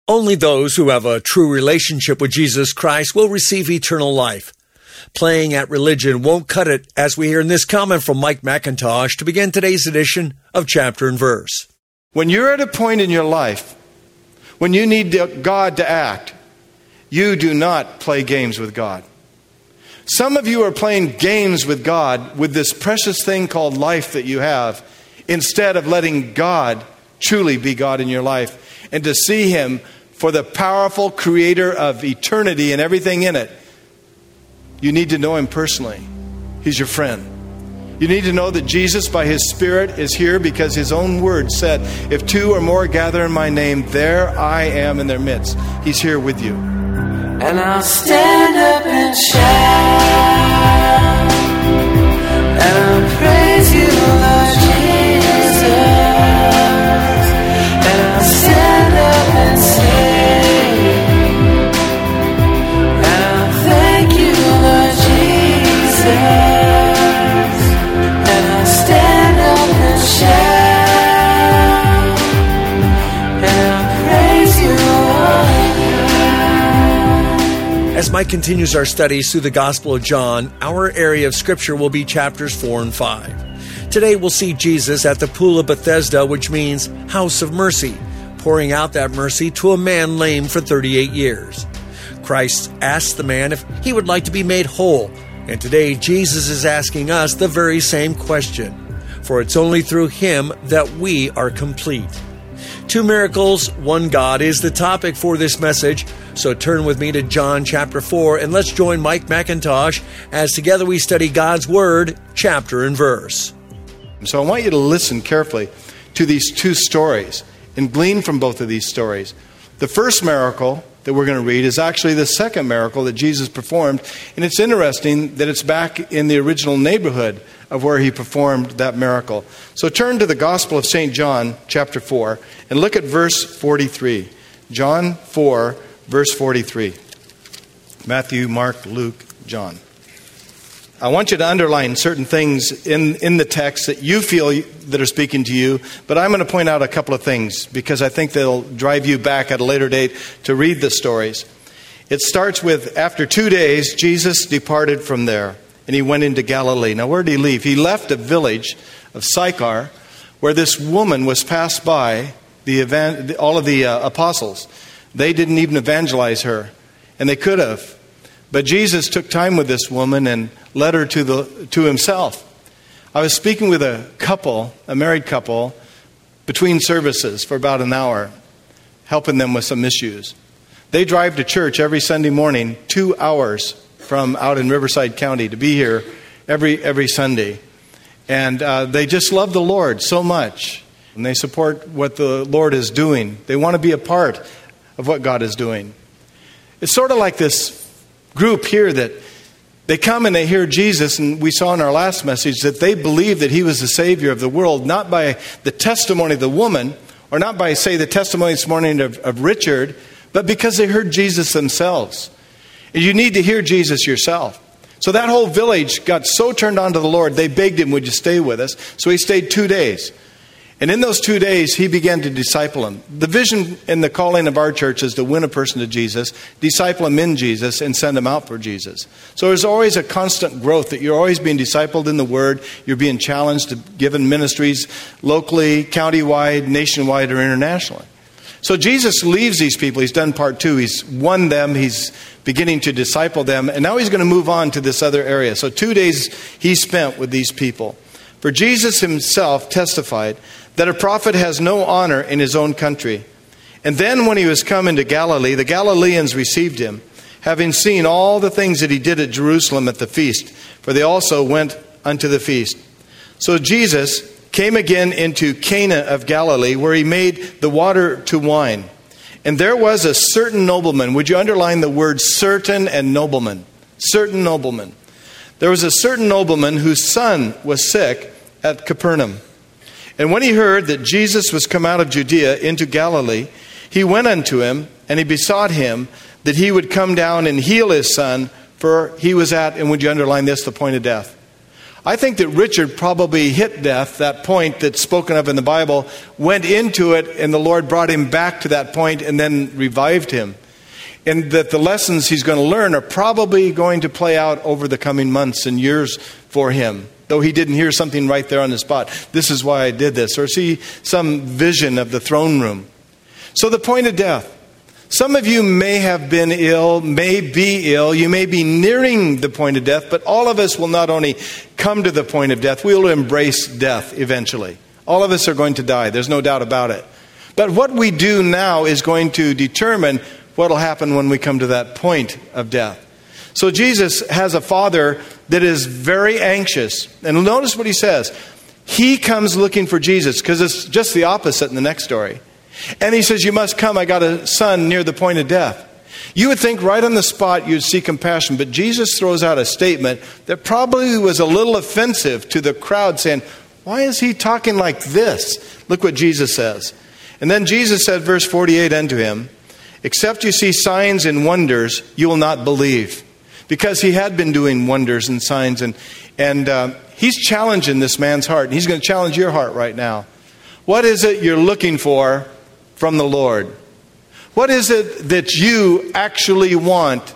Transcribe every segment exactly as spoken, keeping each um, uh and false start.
Only those who have a true relationship with Jesus Christ will receive eternal life. Playing at religion won't cut it, as we hear in this comment from Mike McIntosh to begin today's edition of Chapter and Verse. When you're at a point in your life when you need God to act, you do not play games with God. Some of you are playing games with God with this precious thing called life that you have, instead of letting God truly be God in your life and to see Him for the powerful creator of eternity and everything in it. You need to know Him personally. He's your friend. You need to know that Jesus, by His Spirit, is here because His own word said, if two or more gather in my name, there I am in their midst. He's here with you. And I'll stand up and shout, and I'll praise you, Lord Jesus. And I'll stand up and sing, and I'll thank you, Lord Jesus. And I'll stand up and shout, and I'll praise you, Lord. As Mike continues our studies through the Gospel of John, our area of Scripture will be chapters four and five. Today we'll see Jesus at the Pool of Bethesda, which means house of mercy, pouring out that mercy to a man lame for thirty-eight years. Christ asked the man if he would like to be made whole, and today Jesus is asking us the very same question, for it's only through Him that we are complete. Two miracles, one God is the topic for this message. So turn with me to John chapter four and let's join Mike McIntosh as together we study God's Word, chapter and verse. So I want you to listen carefully to these two stories and glean from both of these stories. The first miracle that we're going to read is actually the second miracle that Jesus performed. And it's interesting that it's back in the original neighborhood of where He performed that miracle. So turn to the Gospel of Saint John, chapter four, and look at verse forty-three. John four, verse forty-three. Matthew, Mark, Luke, John. I want you to underline certain things in, in the text that you feel that are speaking to you, but I'm going to point out a couple of things because I think they'll drive you back at a later date to read the stories. It starts with, after two days, Jesus departed from there, and He went into Galilee. Now, where did He leave? He left a village of Sychar, where this woman was passed by the evan- all of the uh, apostles. They didn't even evangelize her, and they could have. But Jesus took time with this woman and led her to the to Himself. I was speaking with a couple, a married couple, between services for about an hour, helping them with some issues. They drive to church every Sunday morning, two hours from out in Riverside County to be here every every Sunday. And uh, they just love the Lord so much. And they support what the Lord is doing. They want to be a part of what God is doing. It's sort of like this group here that they come and they hear Jesus, and we saw in our last message that they believe that He was the Savior of the world, not by the testimony of the woman, or not by, say, the testimony this morning of, of Richard, but because they heard Jesus themselves. And you need to hear Jesus yourself. So that whole village got so turned on to the Lord, they begged Him, would you stay with us? So He stayed two days. And in those two days, He began to disciple them. The vision and the calling of our church is to win a person to Jesus, disciple them in Jesus, and send them out for Jesus. So there's always a constant growth that you're always being discipled in the Word. You're being challenged to given ministries locally, countywide, nationwide, or internationally. So Jesus leaves these people. He's done part two. He's won them. He's beginning to disciple them. And now He's going to move on to this other area. So two days He spent with these people. For Jesus Himself testified that a prophet has no honor in his own country. And then when He was come into Galilee, the Galileans received Him, having seen all the things that He did at Jerusalem at the feast, for they also went unto the feast. So Jesus came again into Cana of Galilee, where He made the water to wine. And there was a certain nobleman. Would you underline the word certain and nobleman? Certain nobleman. There was a certain nobleman whose son was sick at Capernaum. And when he heard that Jesus was come out of Judea into Galilee, he went unto Him, and he besought Him that He would come down and heal his son, for he was at, and would you underline this, the point of death. I think that Richard probably hit death, that point that's spoken of in the Bible, went into it, and the Lord brought him back to that point and then revived him. And that the lessons he's going to learn are probably going to play out over the coming months and years for him. Though he didn't hear something right there on the spot. This is why I did this. Or see some vision of the throne room. So the point of death. Some of you may have been ill, may be ill. You may be nearing the point of death. But all of us will not only come to the point of death, we will embrace death eventually. All of us are going to die. There's no doubt about it. But what we do now is going to determine what will happen when we come to that point of death. So Jesus has a father that is very anxious. And notice what he says. He comes looking for Jesus, because it's just the opposite in the next story. And he says, you must come. I got a son near the point of death. You would think right on the spot you'd see compassion. But Jesus throws out a statement that probably was a little offensive to the crowd, saying, why is he talking like this? Look what Jesus says. And then Jesus said, verse forty-eight unto him, except you see signs and wonders, you will not believe. Because he had been doing wonders and signs. And, and uh, he's challenging this man's heart. And he's going to challenge your heart right now. What is it you're looking for from the Lord? What is it that you actually want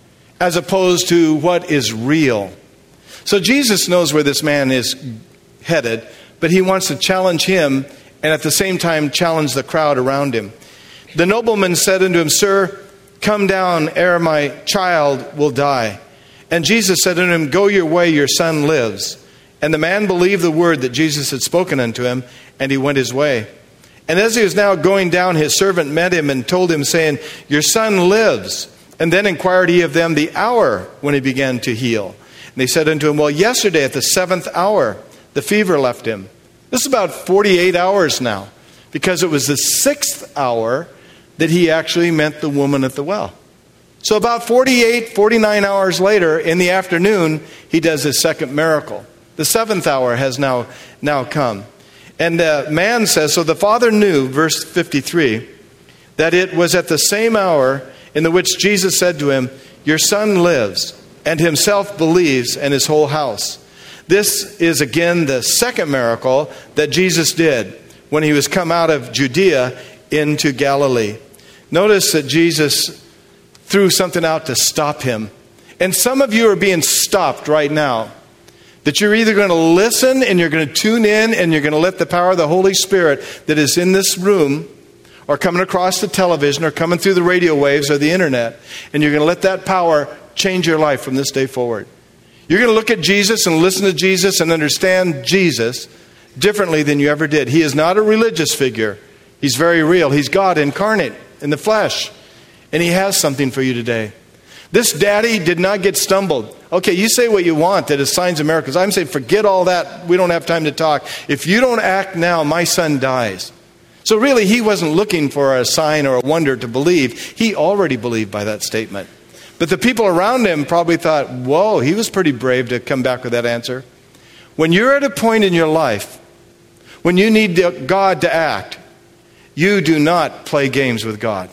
as opposed to what is real? So Jesus knows where this man is headed. But he wants to challenge him and at the same time challenge the crowd around him. The nobleman said unto him, Sir, come down ere my child will die. And Jesus said unto him, go your way, your son lives. And the man believed the word that Jesus had spoken unto him, and he went his way. And as he was now going down, his servant met him and told him, saying, your son lives. And then inquired he of them the hour when he began to heal. And they said unto him, well, yesterday at the seventh hour, the fever left him. This is about forty-eight hours now, because it was the sixth hour that he actually met the woman at the well. So about forty-eight, forty-nine hours later, in the afternoon, he does his second miracle. The seventh hour has now, now come. And the man says, so the father knew, verse fifty-three, that it was at the same hour in the which Jesus said to him, your son lives, and himself believes, and his whole house. This is again the second miracle that Jesus did when he was come out of Judea into Galilee. Notice that Jesus threw something out to stop him. And some of you are being stopped right now. That you're either going to listen and you're going to tune in and you're going to let the power of the Holy Spirit that is in this room or coming across the television or coming through the radio waves or the internet, and you're going to let that power change your life from this day forward. You're going to look at Jesus and listen to Jesus and understand Jesus differently than you ever did. He is not a religious figure. He's very real. He's God incarnate in the flesh. And he has something for you today. This daddy did not get stumbled. Okay, you say what you want, that is signs and miracles. I'm saying forget all that. We don't have time to talk. If you don't act now, my son dies. So really, he wasn't looking for a sign or a wonder to believe. He already believed by that statement. But the people around him probably thought, whoa, he was pretty brave to come back with that answer. When you're at a point in your life when you need God to act, you do not play games with God.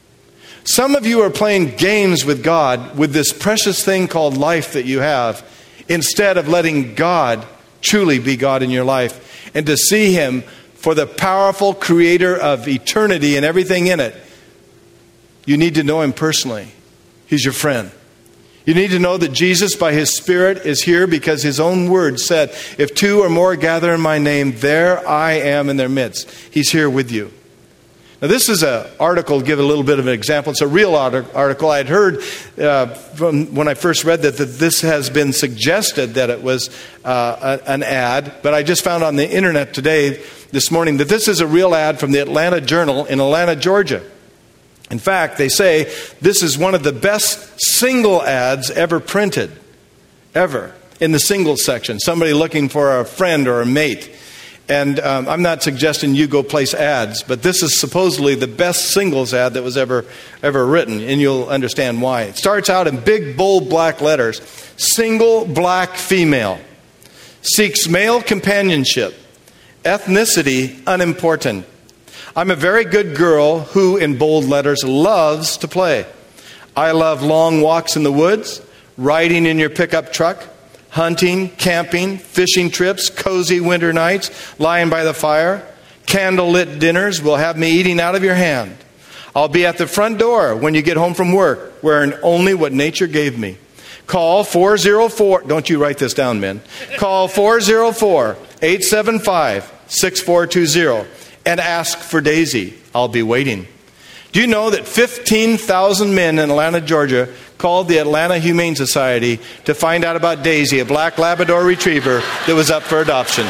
Some of you are playing games with God with this precious thing called life that you have, instead of letting God truly be God in your life and to see Him for the powerful creator of eternity and everything in it. You need to know Him personally. He's your friend. You need to know that Jesus, by His Spirit, is here because His own word said, if two or more gather in my name, there I am in their midst. He's here with you. Now, this is an article, to give a little bit of an example. It's a real article. I had heard uh, from when I first read that, that this has been suggested that it was uh, an ad, but I just found on the internet today, this morning, that this is a real ad from the Atlanta Journal in Atlanta, Georgia. In fact, they say this is one of the best single ads ever printed, ever, in the single section. Somebody looking for a friend or a mate. And um, I'm not suggesting you go place ads, but this is supposedly the best singles ad that was ever ever written, and you'll understand why. It starts out in big, bold black letters. Single black female. Seeks male companionship. Ethnicity unimportant. I'm a very good girl who, in bold letters, loves to play. I love long walks in the woods, riding in your pickup truck, hunting, camping, fishing trips, cozy winter nights, lying by the fire, candlelit dinners will have me eating out of your hand. I'll be at the front door when you get home from work, wearing only what nature gave me. Call four oh four, don't you write this down, men. Call four oh four, eight seven five, six four two zero and ask for Daisy. I'll be waiting. Do you know that fifteen thousand men in Atlanta, Georgia called the Atlanta Humane Society to find out about Daisy, a black Labrador retriever that was up for adoption?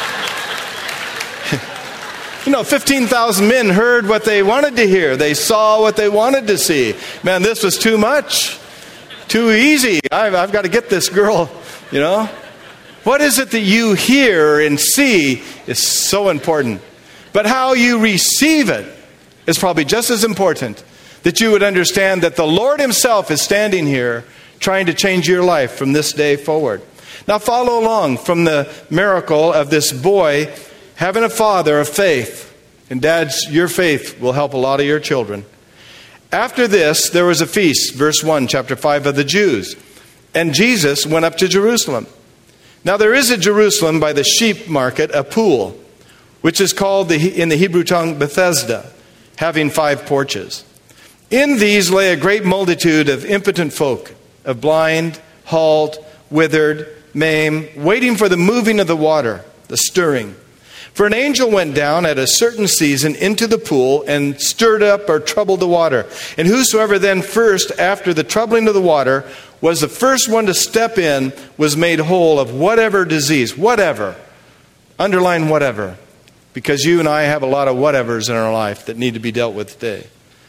You know, fifteen thousand men heard what they wanted to hear. They saw what they wanted to see. Man, this was too much. Too easy. I've, I've got to get this girl, you know. What is it that you hear and see is so important. But how you receive it is probably just as important. That you would understand that the Lord himself is standing here trying to change your life from this day forward. Now follow along from the miracle of this boy having a father of faith. And dads, your faith will help a lot of your children. After this, there was a feast, verse one, chapter five of the Jews. And Jesus went up to Jerusalem. Now there is at Jerusalem by the sheep market a pool, which is called the, in the Hebrew tongue Bethesda, having five porches. In these lay a great multitude of impotent folk, of blind, halt, withered, maimed, waiting for the moving of the water, the stirring. For an angel went down at a certain season into the pool and stirred up or troubled the water. And whosoever then first, after the troubling of the water, was the first one to step in, was made whole of whatever disease, whatever. Underline whatever. Because you and I have a lot of whatevers in our life that need to be dealt with today.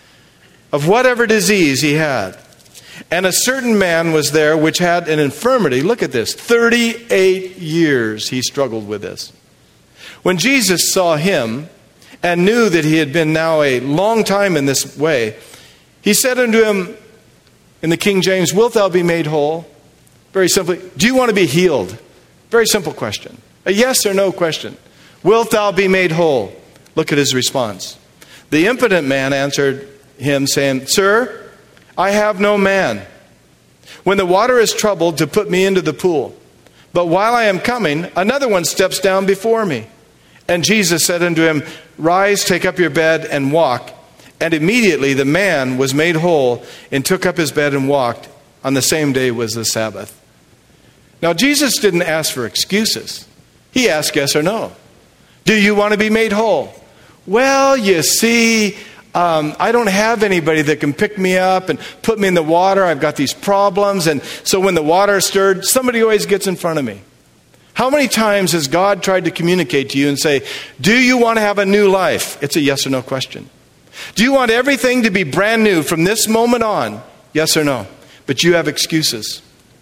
Of whatever disease he had. And a certain man was there which had an infirmity. Look at this. thirty-eight years he struggled with this. When Jesus saw him and knew that he had been now a long time in this way, he said unto him in the King James, wilt thou be made whole? Very simply, do you want to be healed? Very simple question. A yes or no question. Wilt thou be made whole? Look at his response. The impotent man answered him, saying, Sir, I have no man, when the water is troubled, to put me into the pool. But while I am coming, another one steps down before me. And Jesus said unto him, Rise, take up your bed, and walk. And immediately the man was made whole, and took up his bed and walked. On the same day was the Sabbath. Now Jesus didn't ask for excuses. He asked yes or no. Do you want to be made whole? Well, you see, um, I don't have anybody that can pick me up and put me in the water. I've got these problems. And so when the water is stirred, somebody always gets in front of me. How many times has God tried to communicate to you and say, do you want to have a new life? It's a yes or no question. Do you want everything to be brand new from this moment on? Yes or no? But you have excuses.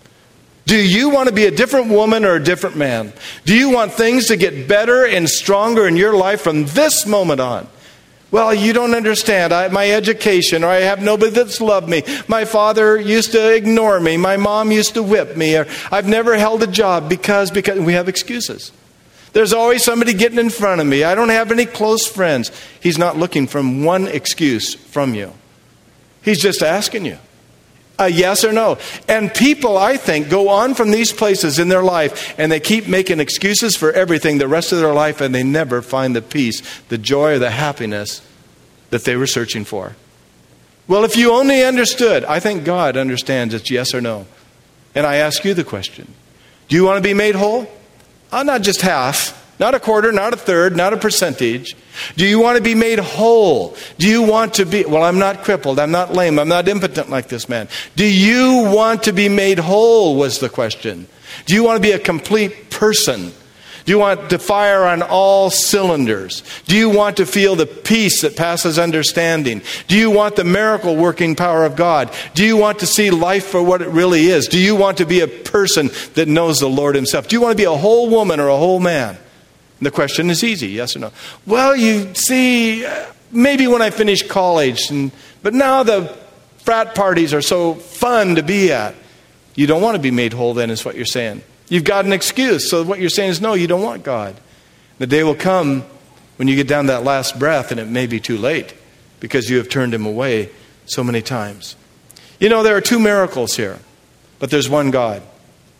Do you want to be a different woman or a different man? Do you want things to get better and stronger in your life from this moment on? Well, you don't understand. I, my education, or I have nobody that's loved me. My father used to ignore me. My mom used to whip me. Or I've never held a job because, because we have excuses. There's always somebody getting in front of me. I don't have any close friends. He's not looking for one excuse from you. He's just asking you. A yes or no. And people, I think, go on from these places in their life and they keep making excuses for everything the rest of their life, and they never find the peace, the joy, or the happiness that they were searching for. Well, if you only understood, I think God understands it's yes or no. And I ask you the question. Do you want to be made whole? Uh, not just half. Not a quarter, not a third, not a percentage. Do you want to be made whole? Do you want to be, well, I'm not crippled, I'm not lame, I'm not impotent like this man. Do you want to be made whole was the question. Do you want to be a complete person? Do you want to fire on all cylinders? Do you want to feel the peace that passes understanding? Do you want the miracle working power of God? Do you want to see life for what it really is? Do you want to be a person that knows the Lord himself? Do you want to be a whole woman or a whole man? And the question is easy, yes or no. Well, you see, maybe when I finish college, and, but now the frat parties are so fun to be at. You don't want to be made whole then, is what you're saying. You've got an excuse. So what you're saying is, no, you don't want God. The day will come when you get down that last breath, and it may be too late because you have turned him away so many times. You know, there are two miracles here, but there's one God.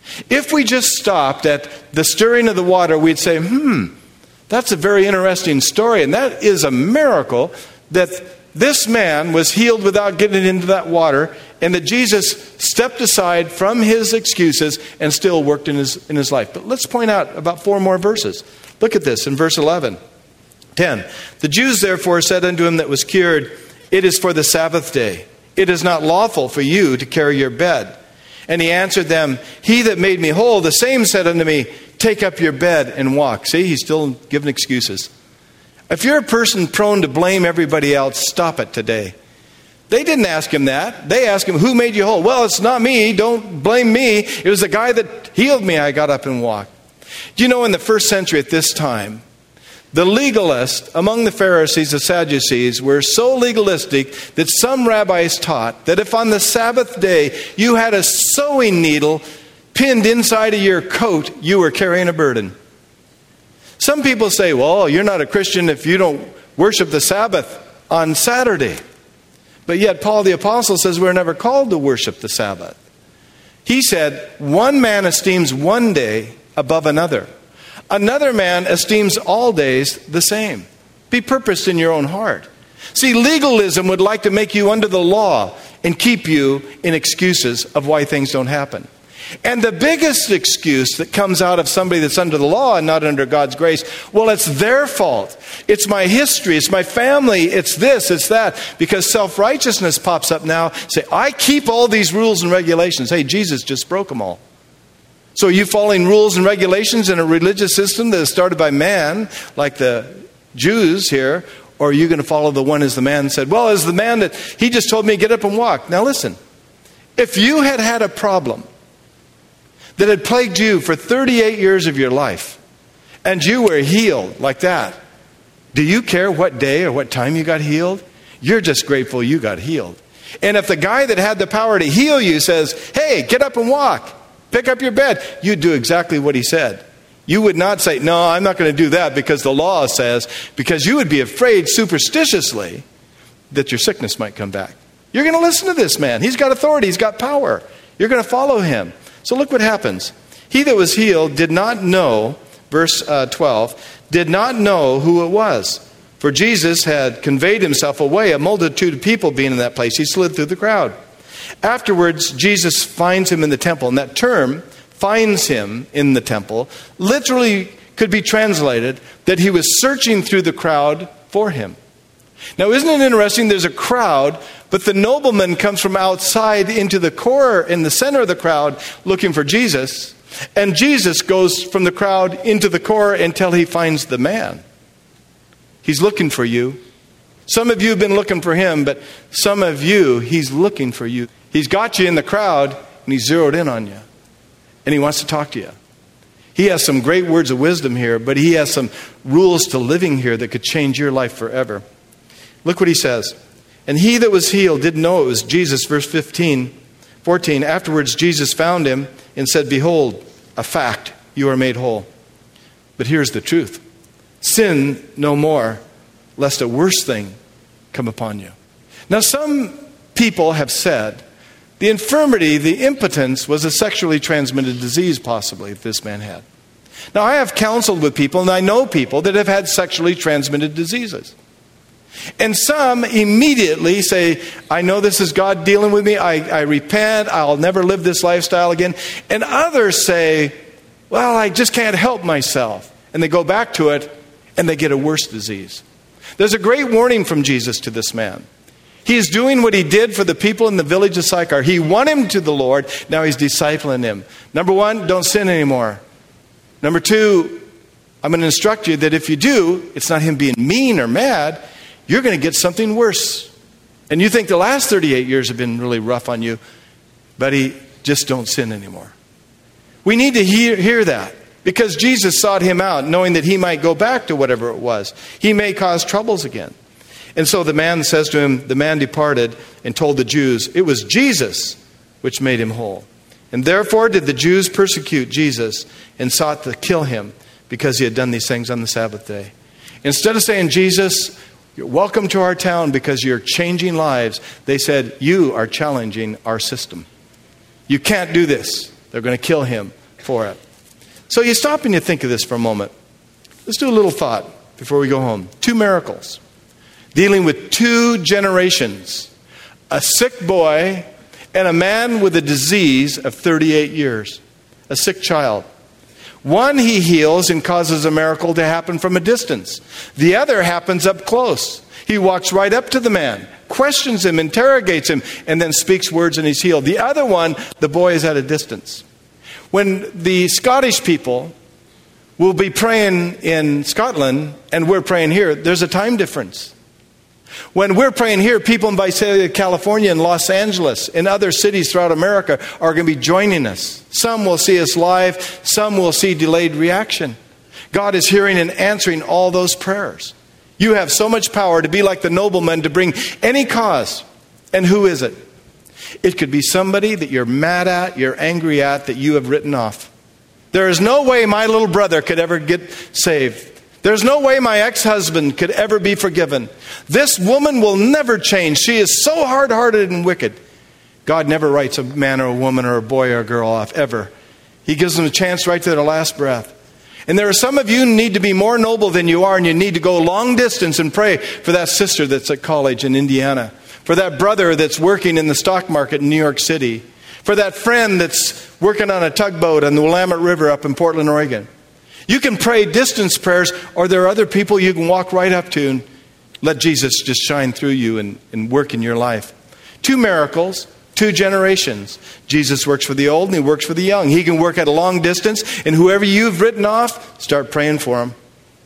If we just stopped at the stirring of the water, we'd say, hmm, that's a very interesting story. And that is a miracle that this man was healed without getting into that water, and that Jesus stepped aside from his excuses and still worked in his, in his life. But let's point out about four more verses. Look at this in verse eleven. ten. The Jews therefore said unto him that was cured, it is for the Sabbath day. It is not lawful for you to carry your bed. And he answered them, he that made me whole, the same said unto me, take up your bed and walk. See, he's still giving excuses. If you're a person prone to blame everybody else, stop it today. They didn't ask him that. They asked him, who made you whole? Well, it's not me. Don't blame me. It was the guy that healed me. I got up and walked. Do you know, in the first century at this time, the legalists among the Pharisees and Sadducees were so legalistic that some rabbis taught that if on the Sabbath day you had a sewing needle pinned inside of your coat, you were carrying a burden. Some people say, well, you're not a Christian if you don't worship the Sabbath on Saturday. But yet Paul the Apostle says we're never called to worship the Sabbath. He said, one man esteems one day above another. Another man esteems all days the same. Be purposed in your own heart. See, legalism would like to make you under the law and keep you in excuses of why things don't happen. And the biggest excuse that comes out of somebody that's under the law and not under God's grace, well, it's their fault. It's my history. It's my family. It's this. It's that. Because self-righteousness pops up now. Say, I keep all these rules and regulations. Hey, Jesus just broke them all. So are you following rules and regulations in a religious system that is started by man, like the Jews here, or are you going to follow the one as the man said, well, as the man that he just told me to get up and walk. Now listen, if you had had a problem that had plagued you for thirty-eight years of your life, and you were healed like that, do you care what day or what time you got healed? You're just grateful you got healed. And if the guy that had the power to heal you says, hey, get up and walk, pick up your bed, you'd do exactly what he said. You would not say, no, I'm not going to do that because the law says, because you would be afraid superstitiously that your sickness might come back. You're going to listen to this man. He's got authority. He's got power. You're going to follow him. So look what happens. He that was healed did not know, verse uh, twelve, did not know who it was. For Jesus had conveyed himself away, a multitude of people being in that place. He slid through the crowd. Afterwards, Jesus finds him in the temple. And that term, finds him in the temple, literally could be translated that he was searching through the crowd for him. Now, isn't it interesting? There's a crowd, but the nobleman comes from outside into the core, in the center of the crowd, looking for Jesus. And Jesus goes from the crowd into the core until he finds the man. He's looking for you. Some of you have been looking for him, but some of you, he's looking for you. He's got you in the crowd, and he's zeroed in on you. And he wants to talk to you. He has some great words of wisdom here, but he has some rules to living here that could change your life forever. Look what he says. And he that was healed didn't know it was Jesus. Verse fifteen, fourteen. Afterwards Jesus found him and said, behold, a fact, you are made whole. But here's the truth. Sin no more, lest a worse thing come upon you. Now some people have said the infirmity, the impotence, was a sexually transmitted disease possibly that this man had. Now I have counseled with people and I know people that have had sexually transmitted diseases. And some immediately say, I know this is God dealing with me. I, I repent. I'll never live this lifestyle again. And others say, well, I just can't help myself. And they go back to it and they get a worse disease. There's a great warning from Jesus to this man. He's doing what he did for the people in the village of Sychar. He won him to the Lord. Now he's discipling him. Number one, don't sin anymore. Number two, I'm going to instruct you that if you do, it's not him being mean or mad. You're going to get something worse. And you think the last thirty-eight years have been really rough on you, buddy, just don't sin anymore. We need to hear, hear that because Jesus sought him out knowing that he might go back to whatever it was. He may cause troubles again. And so the man says to him, the man departed and told the Jews, it was Jesus which made him whole. And therefore did the Jews persecute Jesus and sought to kill him because he had done these things on the Sabbath day. Instead of saying, Jesus, you're welcome to our town because you're changing lives, they said, you are challenging our system. You can't do this. They're going to kill him for it. So you stop and you think of this for a moment. Let's do a little thought before we go home. Two miracles dealing with two generations. A sick boy and a man with a disease of thirty-eight years. A sick child. One he heals and causes a miracle to happen from a distance. The other happens up close. He walks right up to the man, questions him, interrogates him, and then speaks words and he's healed. The other one, the boy is at a distance. When the Scottish people will be praying in Scotland and we're praying here, there's a time difference. When we're praying here, people in Visalia, California, and Los Angeles, and other cities throughout America are going to be joining us. Some will see us live. Some will see delayed reaction. God is hearing and answering all those prayers. You have so much power to be like the nobleman to bring any cause. And who is it? It could be somebody that you're mad at, you're angry at, that you have written off. There is no way my little brother could ever get saved. There's no way my ex-husband could ever be forgiven. This woman will never change. She is so hard-hearted and wicked. God never writes a man or a woman or a boy or a girl off, ever. He gives them a chance right to their last breath. And there are some of you who need to be more noble than you are, and you need to go long distance and pray for that sister that's at college in Indiana, for that brother that's working in the stock market in New York City, for that friend that's working on a tugboat on the Willamette River up in Portland, Oregon. You can pray distance prayers, or there are other people you can walk right up to and let Jesus just shine through you and, and work in your life. Two miracles, two generations. Jesus works for the old and he works for the young. He can work at a long distance, and whoever you've written off, start praying for him.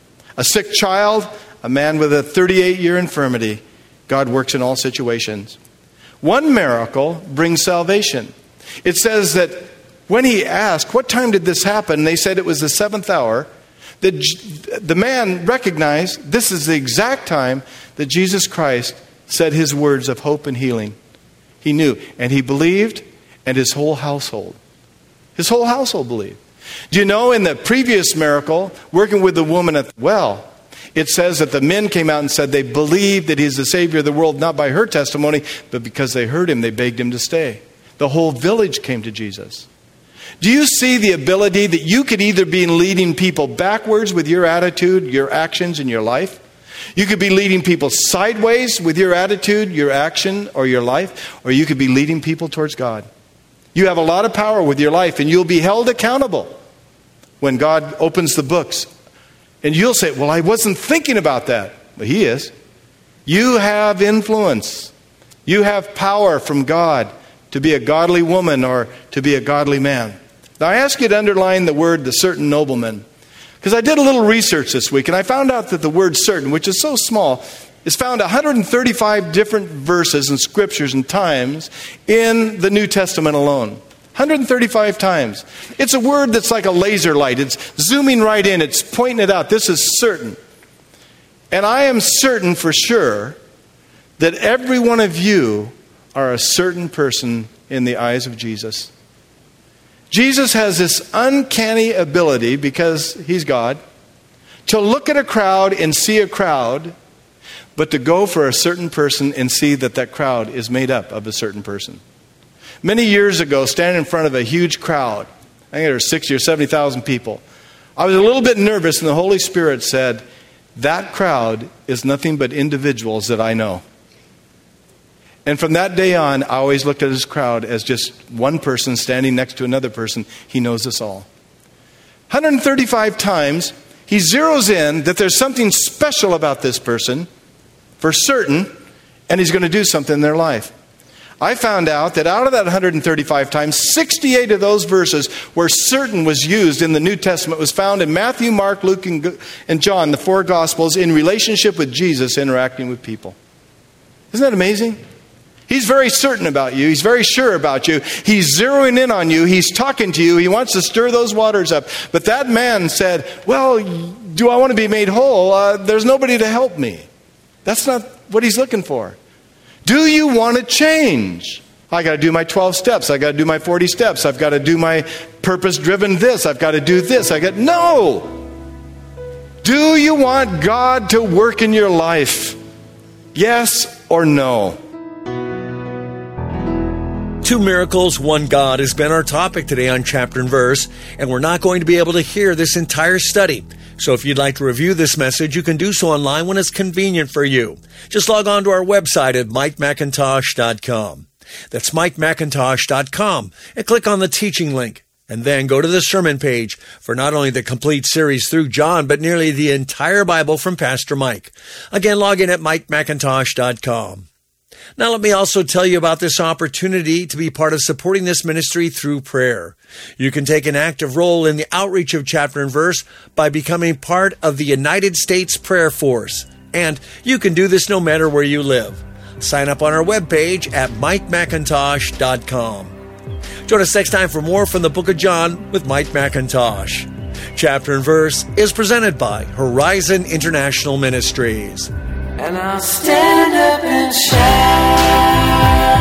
A sick child, a man with a thirty-eight-year infirmity. God works in all situations. One miracle brings salvation. It says that when he asked, what time did this happen? They said it was the seventh hour. The, the man recognized this is the exact time that Jesus Christ said his words of hope and healing. He knew, and he believed, and his whole household. His whole household believed. Do you know, in the previous miracle, working with the woman at the well, it says that the men came out and said they believed that he's the Savior of the world, not by her testimony, but because they heard him, they begged him to stay. The whole village came to Jesus. Do you see the ability that you could either be leading people backwards with your attitude, your actions, and your life? You could be leading people sideways with your attitude, your action, or your life, or you could be leading people towards God. You have a lot of power with your life, and you'll be held accountable when God opens the books. And you'll say, well, I wasn't thinking about that. But he is. You have influence. You have power from God to be a godly woman or to be a godly man. Now, I ask you to underline the word, the certain nobleman. Because I did a little research this week, and I found out that the word certain, which is so small, is found one hundred thirty-five different verses and scriptures and times in the New Testament alone. one hundred thirty-five times. It's a word that's like a laser light. It's zooming right in. It's pointing it out. This is certain. And I am certain for sure that every one of you are a certain person in the eyes of Jesus. Jesus has this uncanny ability, because he's God, to look at a crowd and see a crowd, but to go for a certain person and see that that crowd is made up of a certain person. Many years ago, standing in front of a huge crowd, I think there were sixty or seventy thousand people, I was a little bit nervous, and the Holy Spirit said, that crowd is nothing but individuals that I know. And from that day on, I always looked at this crowd as just one person standing next to another person. He knows us all. one hundred thirty-five times, he zeroes in that there's something special about this person, for certain, and he's going to do something in their life. I found out that out of that one hundred thirty-five times, sixty-eight of those verses where certain was used in the New Testament was found in Matthew, Mark, Luke, and John, the four Gospels, in relationship with Jesus interacting with people. Isn't that amazing? He's very certain about you. He's very sure about you. He's zeroing in on you. He's talking to you. He wants to stir those waters up. But that man said, well, do I want to be made whole? Uh, there's nobody to help me. That's not what he's looking for. Do you want to change? I got to do my twelve steps. I got to do my forty steps. I've got to do my purpose-driven this. I've got to do this. I got no. Do you want God to work in your life? Yes or no? Two miracles, one God has been our topic today on Chapter and Verse, and we're not going to be able to hear this entire study. So if you'd like to review this message, you can do so online when it's convenient for you. Just log on to our website at mike macintosh dot com. That's mike macintosh dot com, and click on the teaching link. And then go to the sermon page for not only the complete series through John, but nearly the entire Bible from Pastor Mike. Again, log in at mike macintosh dot com. Now let me also tell you about this opportunity to be part of supporting this ministry through prayer. You can take an active role in the outreach of Chapter and Verse by becoming part of the United States Prayer Force. And you can do this no matter where you live. Sign up on our webpage at mike macintosh dot com. Join us next time for more from the Book of John with Mike McIntosh. Chapter and Verse is presented by Horizon International Ministries. And I'll stand up and shout.